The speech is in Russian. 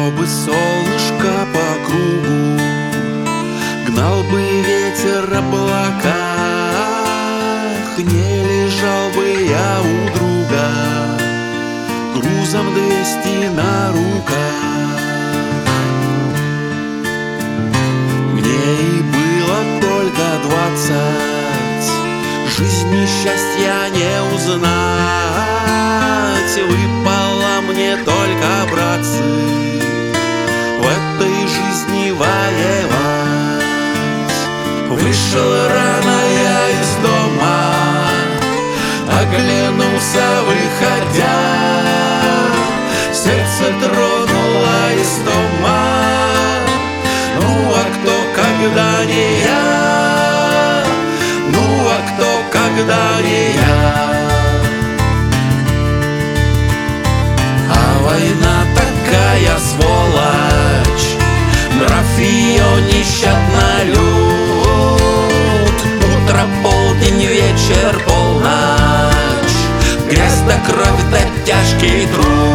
бы солнышко по кругу, гнал бы ветер облака, не лежал бы я у друга грузом 200 на руках. Мне и было только 20, жизни счастья не узнать. Выпало мне только, братцы, в этой жизни воевать. Вышел рано я из дома, оглянулся, выходя, сердце тронуло истома. Ну а кто, когда не я? Ну а кто, когда не я? А война такая сволочь, нрав ее нещадно лют. Утро, полдень, вечер, полночь, грязь да кровь да тяжкий труд.